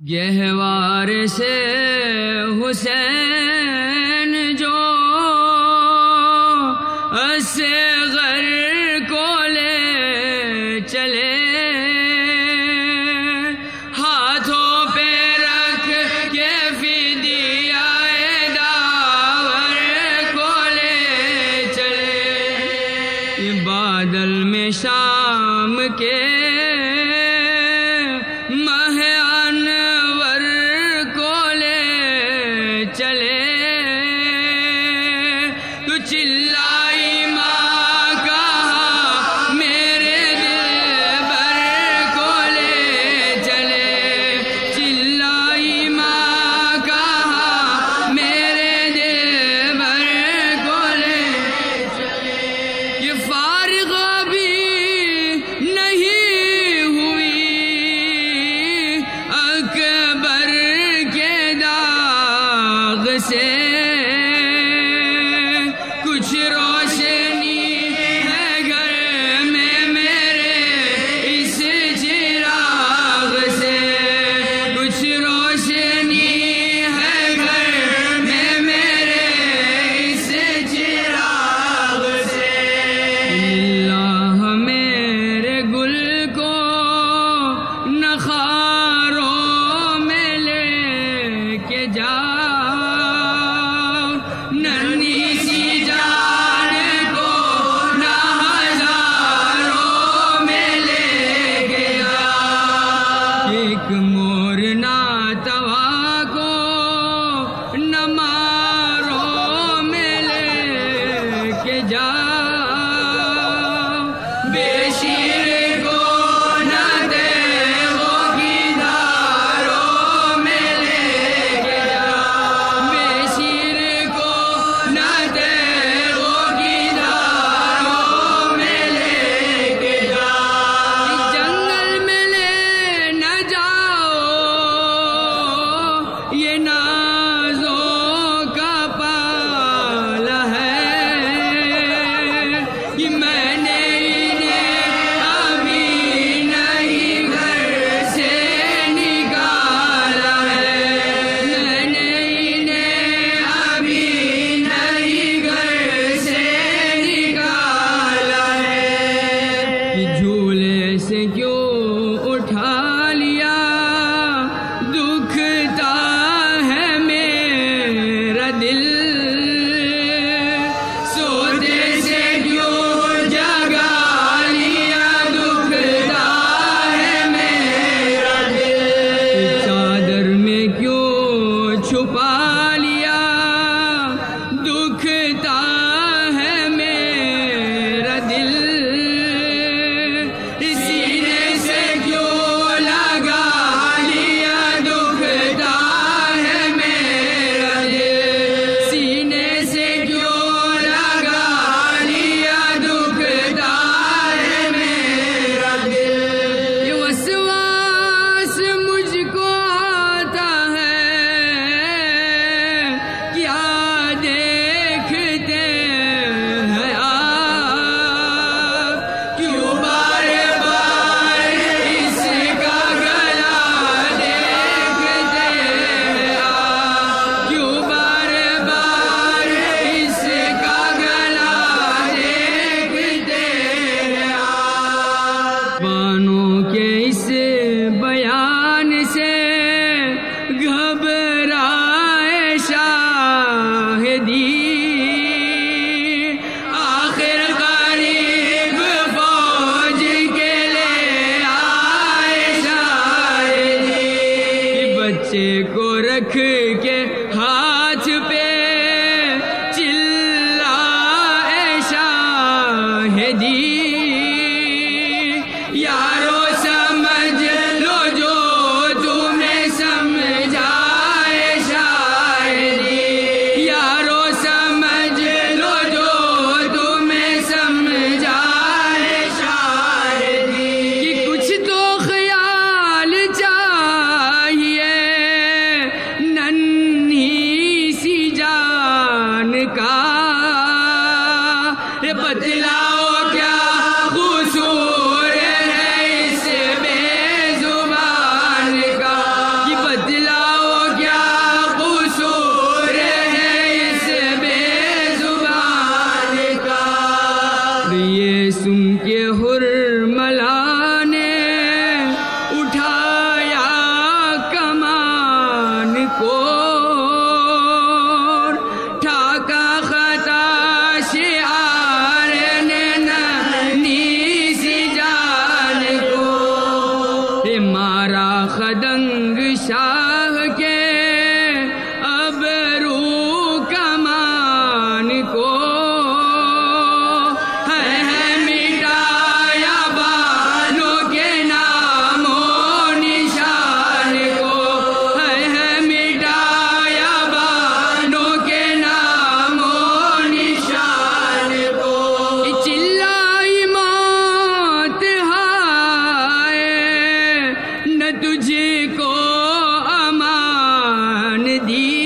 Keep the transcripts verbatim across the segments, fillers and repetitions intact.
گہوار سے حسین جو اصغر کو لے چلے، ہاتھوں پہ رکھ کے فدیہ داور کو لے چلے، بادل میں شام کے چلے، تو چلائی ماں کہا میرے دلبر کو لے چلے، چلائی ماں کہا میرے دلبر کو لے چلے، یہ فارغ بھی نہیں ہوئی اکبر کے داغ سے، کچھ روشنی ہے گھر میں میرے اس چراغ سے، کچھ روشنی ہے گھر میں میرے اس چراغ سے، اللہ میرے گل کو نخاروں میں لے کے جا، ننھی سی جان کو نہ ہزاروں میں لے گیا، ایک مور نہ توا کو نہ ماروں میں لے کے جا، بے شیر کو نہ دیغوں کی دھاروں میں لے کے جا، بے شیر کو نہ دیغوں کی دھاروں میں لے کے جا، جنگل میں لے نہ جاؤ یہ نازوں کا پالا ہے، کہ میں نے انہیں ابھی نہیں گھر سے نکالا ہے، میں نے انہیں ابھی نہیں گھر سے نکالا ہے، کہ جھولے سے کیوں اٹھا لیا دکھتا ہے میرا دل، سوتے سے کیوں جگا لیا دکھتا ہے میرا دل، چادر میں کیوں چھپا لیا دکھتا ہے میرا دل، سینے سے کیوں لگا لیا دکھتا ہے میرا دل، سینے سے کیوں لگا لیا دکھتا ہے میرا دل، یہ وسواس مجھ کو آتا ہے کیا دیکھتے ہیں آپ، کیوں بار بار اس کا گلا دیکھتے ہیں آپ، کیوں بار بار اس کا گلا دیکھتے ہیں آپ، بانوں کے اس بیان سے گھبرائے شاہدی، آخر غریب فوج کے لے آئے شاہدی، بچے کو رکھ کے ہاتھ پہ چلائے شاہدی، یارو سمجھ لو جو تمہیں سمجھائے شاہدی، یارو سمجھ لو جو تمہیں سمجھائے شاہدی، کہ کچھ تو خیال چاہیے نن خدنگ شاہ کے ابرو کمان کو ہے ہے مٹایا بانوں کے نام و نشان کو ہے ہے مٹایا بانوں کے نام و نشان کو چلائی موت ہائے نہ تجھ کو امان دی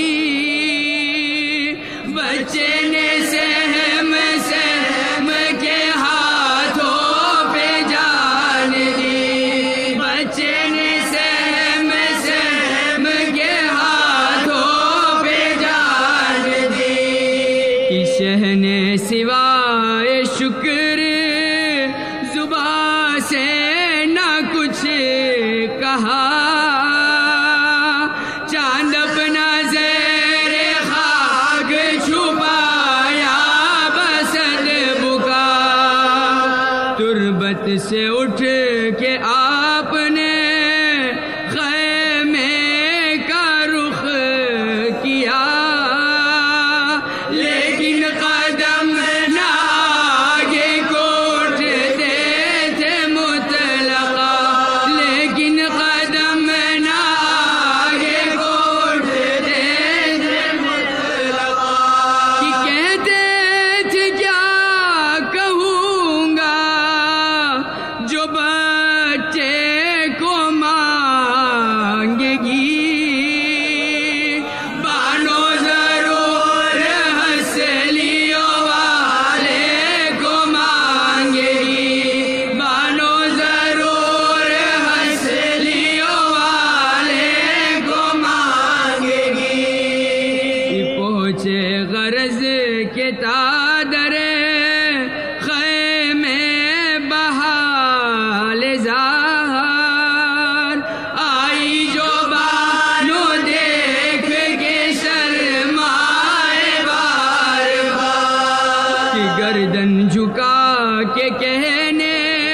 بچے نے سہم سہم کے ہاتھوں پہ جان دی بچے نے سہم سہم کے ہاتھوں پہ جان دی شہ نے سوائے شکر زباں سے نہ کچھ کہا چاند اپنا زیر خاک چھپایا بسد بکا تربت سے اٹھ کے آپ نے خیمے کا رخ کیا لیکن قدم نہ آگے کو اٹھتے تھے مطلقا لیکن قدم نہ آگے کو اٹھتے تھے مطلقا کہ کہتے تھے کیا کہوں گا جو بچے کو مانگے گی بانو ضرور ہنسلیوں والے کو مانگے گی بانو ضرور ہنسلیوں والے کو مانگے گی پہنچے غرض کے تادر خیمے بحال ظاہر آئی جو بانو دیکھ کے شرمائے بار بار کہ گردن جھکا کے کہنے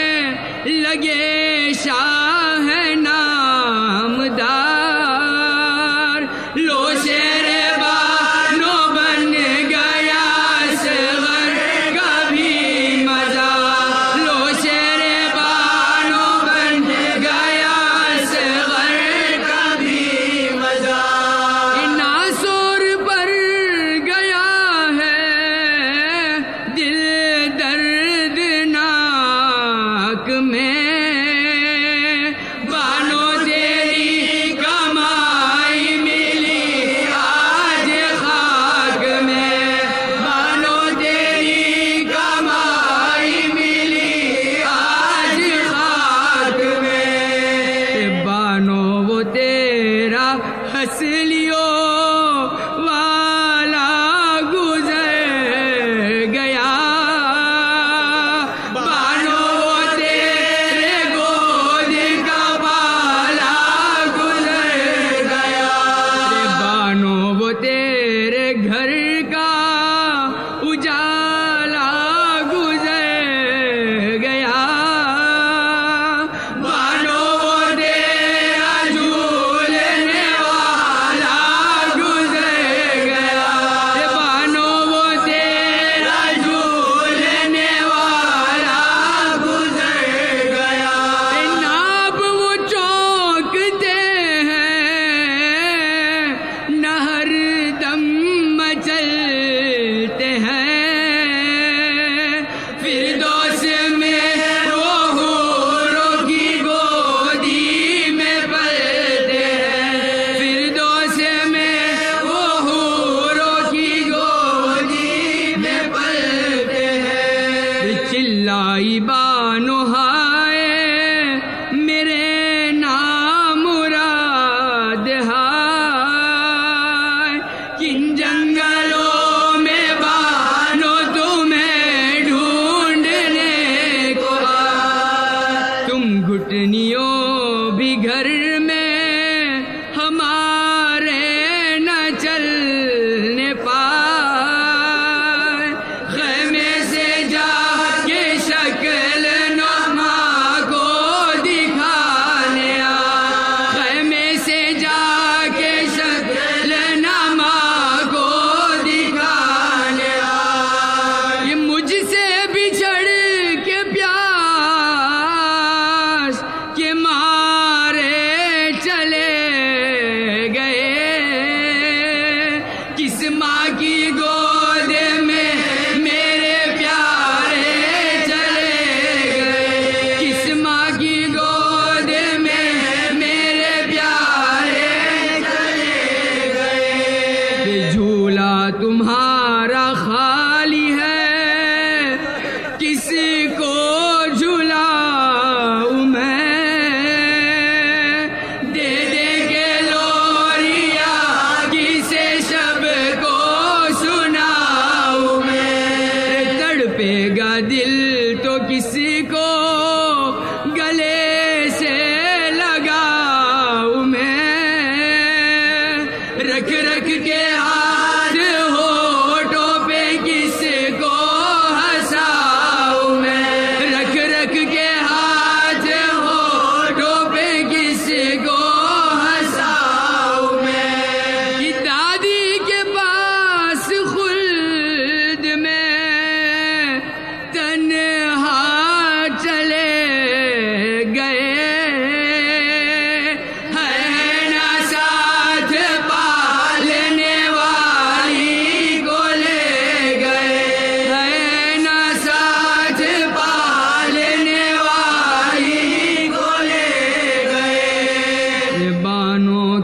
لگے شاہ نامدار لو شیر بانو بن گیا صغر کا بھی مزہ لو شیر بانو بن گیا صغر کا بھی مزہ ناسور پر گیا ہے دل دردناک میں بانو تیری کمائی ملی آج خاک میں بانو تیری کمائی ملی آج خاک میں بانو وہ تیرا ہنسلیوں والا گزر گیا بانو وہ تیرے گود کا بالا گزر گیا بانو وہ تیرے گھر کا اجالا گزر گیا بانو وہ تیرا جھولنے والا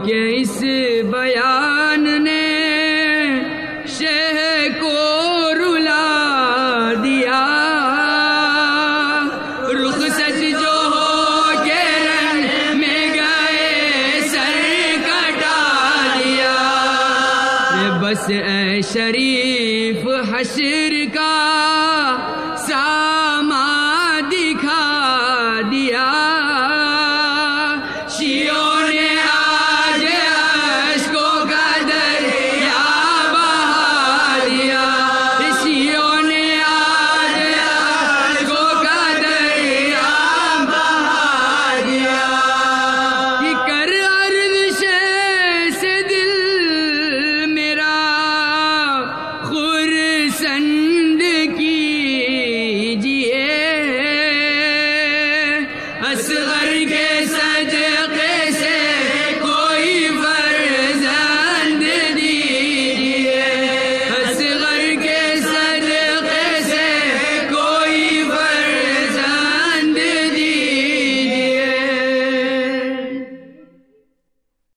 یہ اس بیان نے شہ کو رلا دیا، رخ سچ جو ہو کے رن میں گئے سر کٹا دیا، بس اے شریف حشر کا سا